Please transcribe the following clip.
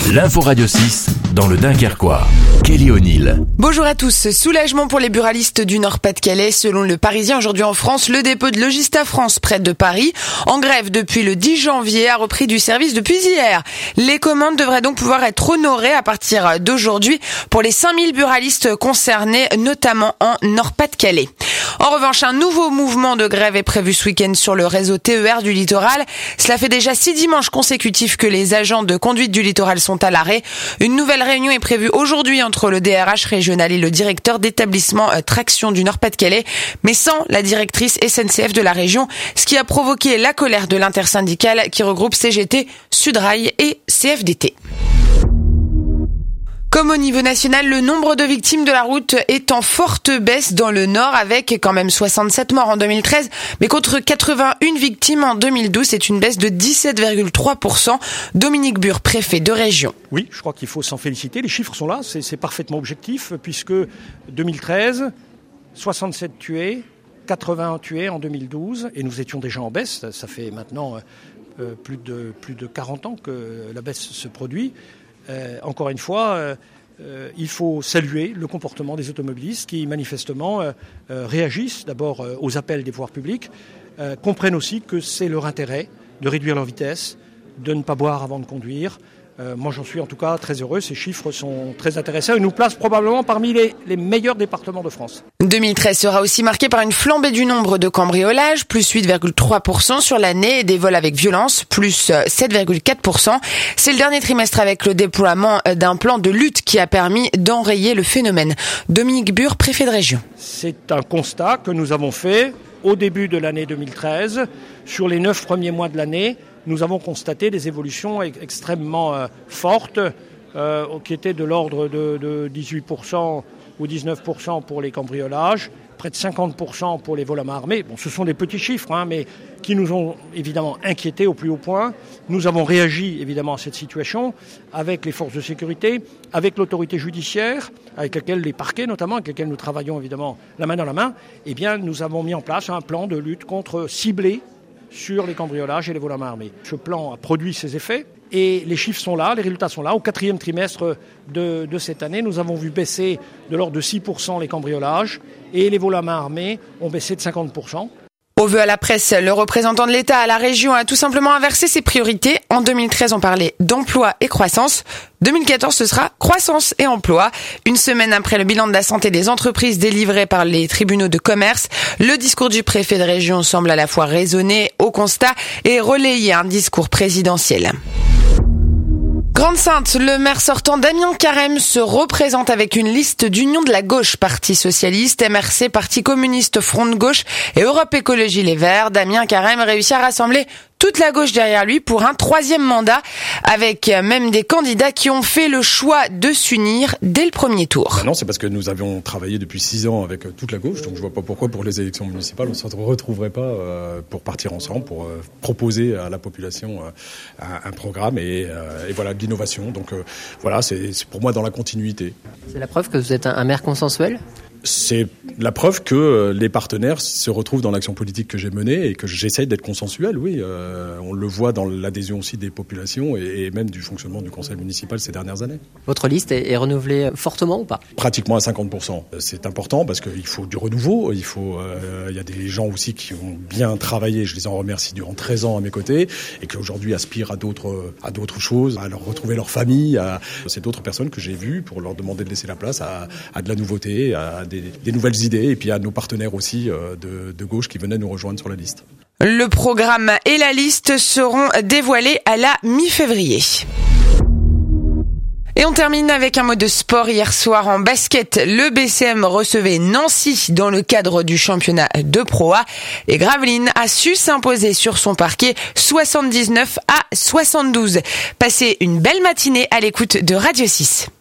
L'info Radio 6 dans le Dunkerquois. Kelly O'Neill. Bonjour à tous. Soulagement pour les buralistes du Nord-Pas-de-Calais. Selon le Parisien, aujourd'hui en France, le dépôt de Logista France près de Paris, en grève depuis le 10 janvier, a repris du service depuis hier. Les commandes devraient donc pouvoir être honorées à partir d'aujourd'hui pour les 5000 buralistes concernés, notamment en Nord-Pas-de-Calais. En revanche, un nouveau mouvement de grève est prévu ce week-end sur le réseau TER du littoral. Cela fait déjà 6 dimanches consécutifs que les agents de conduite du littoral sont à l'arrêt. Une nouvelle réunion est prévue aujourd'hui entre le DRH régional et le directeur d'établissement Traction du Nord-Pas-de-Calais, mais sans la directrice SNCF de la région, ce qui a provoqué la colère de l'intersyndicale qui regroupe CGT, Sudrail et CFDT. Comme au niveau national, le nombre de victimes de la route est en forte baisse dans le Nord, avec quand même 67 morts en 2013, mais contre 81 victimes en 2012, c'est une baisse de 17,3%. Dominique Bure, préfet de région. Oui, je crois qu'il faut s'en féliciter. Les chiffres sont là, c'est parfaitement objectif, puisque 2013, 67 tués, 81 tués en 2012, et nous étions déjà en baisse. Ça fait maintenant plus de 40 ans que la baisse se produit. Encore une fois, il faut saluer le comportement des automobilistes qui manifestement réagissent d'abord aux appels des pouvoirs publics, comprennent aussi que c'est leur intérêt de réduire leur vitesse, de ne pas boire avant de conduire. Moi, j'en suis en tout cas très heureux. Ces chiffres sont très intéressants et nous placent probablement parmi les meilleurs départements de France. 2013 sera aussi marqué par une flambée du nombre de cambriolages, plus 8,3% sur l'année, et des vols avec violence, plus 7,4%. C'est le dernier trimestre avec le déploiement d'un plan de lutte qui a permis d'enrayer le phénomène. Dominique Bure, préfet de région. C'est un constat que nous avons fait au début de l'année 2013. Sur les 9 premiers mois de l'année, nous avons constaté des évolutions extrêmement fortes qui étaient de l'ordre de 18% ou 19% pour les cambriolages, près de 50% pour les vols à main armée. Bon, ce sont des petits chiffres, mais qui nous ont évidemment inquiétés au plus haut point. Nous avons réagi évidemment à cette situation avec les forces de sécurité, avec l'autorité judiciaire, avec laquelle les parquets notamment, avec lesquels nous travaillons évidemment la main dans la main. Eh bien, nous avons mis en place un plan de lutte ciblé sur les cambriolages et les vols à main armée. Ce plan a produit ses effets et les chiffres sont là, les résultats sont là. Au 4e trimestre de cette année, nous avons vu baisser de l'ordre de 6% les cambriolages et les vols à main armée ont baissé de 50%. Au vœu à la presse, le représentant de l'État à la région a tout simplement inversé ses priorités. En 2013, on parlait d'emploi et croissance. 2014, ce sera croissance et emploi. Une semaine après le bilan de la santé des entreprises délivré par les tribunaux de commerce, le discours du préfet de région semble à la fois raisonné au constat et relayer un discours présidentiel. Grande-Synthe, le maire sortant Damien Carême se représente avec une liste d'union de la gauche, Parti socialiste, MRC, Parti communiste, Front de gauche et Europe Écologie Les Verts. Damien Carême réussit à rassembler toute la gauche derrière lui pour un 3e mandat, avec même des candidats qui ont fait le choix de s'unir dès le premier tour. Non, c'est parce que nous avions travaillé depuis 6 ans avec toute la gauche, donc je vois pas pourquoi pour les élections municipales on ne se retrouverait pas pour partir ensemble, pour proposer à la population un programme et voilà, de l'innovation. Donc voilà, c'est pour moi dans la continuité. C'est la preuve que vous êtes un maire consensuel ? C'est la preuve que les partenaires se retrouvent dans l'action politique que j'ai menée et que j'essaye d'être consensuel, oui. On le voit dans l'adhésion aussi des populations et même du fonctionnement du conseil municipal ces dernières années. Votre liste est renouvelée fortement ou pas ? Pratiquement à 50%. C'est important parce qu'il faut du renouveau. Il y a des gens aussi qui ont bien travaillé, je les en remercie, durant 13 ans à mes côtés et qui aujourd'hui aspirent à d'autres choses, à leur retrouver leur famille. C'est d'autres personnes que j'ai vues pour leur demander de laisser la place à de la nouveauté, à des nouvelles idées et puis à nos partenaires aussi de gauche qui venaient nous rejoindre sur la liste. Le programme et la liste seront dévoilés à la mi-février. Et on termine avec un mot de sport. Hier soir en basket, le BCM recevait Nancy dans le cadre du championnat de Pro A et Gravelines a su s'imposer sur son parquet 79-72. Passez une belle matinée à l'écoute de Radio 6.